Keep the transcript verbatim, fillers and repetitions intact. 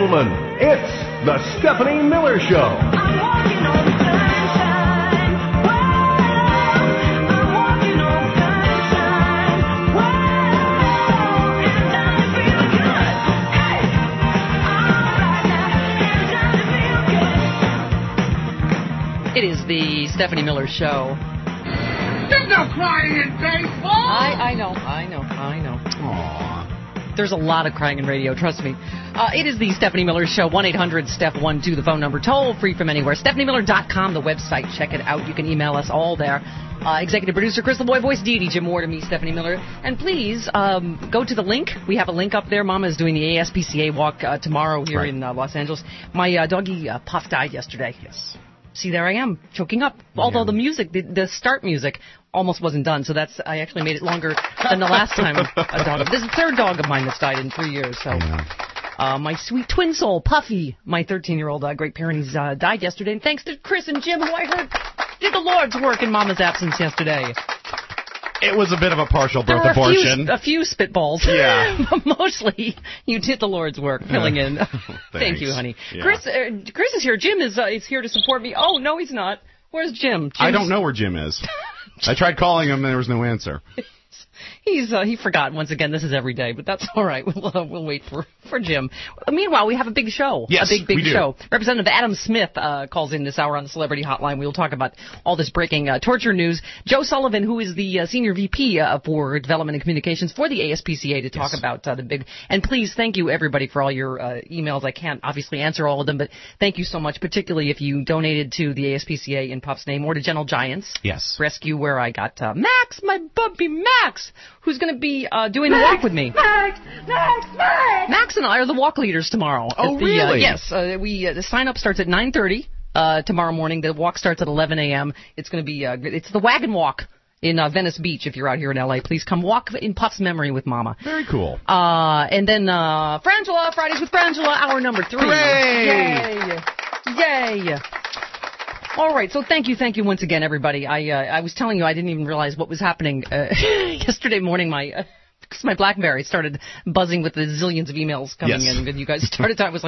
gentlemen, it's the Stephanie Miller Show. I'm walking on sunshine. Whoa, I'm walking on sunshine. Whoa, and it's time to feel good. Hey, all right now, it's time to feel good. It is the Stephanie Miller Show. There's no crying in baseball. I, I know, I know, I know. Aww. There's a lot of crying in radio, trust me. Uh, it is the Stephanie Miller Show, one eight hundred Steph one two, the phone number, toll free from anywhere. Stephanie Miller dot com, the website, check it out. You can email us all there. Uh, executive producer, Crystal Boy, voice Dee Dee, Jim Ward, and me, Stephanie Miller. And please, um, go to the link. We have a link up there. Mama is doing the A S P C A walk uh, tomorrow here Right. in uh, Los Angeles. My uh, doggy, uh, Puff, died yesterday. Yes. See, there I am, choking up. Although Yeah. the music, the, the start music, almost wasn't done. So that's, I actually made it longer than the last time a dog. This is the third dog of mine that's died in three years. So, Yeah. uh, my sweet twin soul, Puffy, my thirteen-year-old uh, great parent, he's uh, died yesterday. And thanks to Chris and Jim, who I heard did the Lord's work in Mama's absence yesterday. It was a bit of a partial There birth were a abortion. few, a few spitballs. Yeah. But mostly, you did the Lord's work filling in. Thank you, honey. Yeah. Chris, uh, Chris is here. Jim is uh, is here to support me. Oh, no, he's not. Where's Jim? I Jim's- don't know where Jim is. I tried calling him and there was no answer. He's uh, he forgot once again. This is every day, but that's all right. We'll uh, we'll wait for, for Jim. Uh, meanwhile, we have a big show. Yes, a big big we do. show. Representative Adam Smith uh, calls in this hour on the Celebrity Hotline. We'll talk about all this breaking uh, torture news. Joe Sullivan, who is the uh, senior V P uh, for Development and Communications for the A S P C A, to talk Yes. about uh, the big. And please, thank you everybody for all your uh, emails. I can't obviously answer all of them, but thank you so much, particularly if you donated to the A S P C A in Puff's name or to Gentle Giants Yes. Rescue, where I got uh, Max, my puppy Max, who's going to be uh, doing the walk with me. Max, Max, Max. Max and I are the walk leaders tomorrow. Oh, At the, uh, really? yes. Uh, we uh, the sign up starts at nine thirty uh, tomorrow morning. The walk starts at eleven a.m. It's going to be uh, it's the wagon walk in uh, Venice Beach. If you're out here in L A, please come walk in Puff's memory with Mama. Very cool. Uh, and then uh, Frangela, Fridays with Frangela, hour number three. Hooray! Yay! Yay! All right, so thank you, thank you once again, everybody. I uh, I was telling you I didn't even realize what was happening uh, yesterday morning. My uh, because my BlackBerry started buzzing with the zillions of emails coming Yes. in, and you guys started talking. I was like,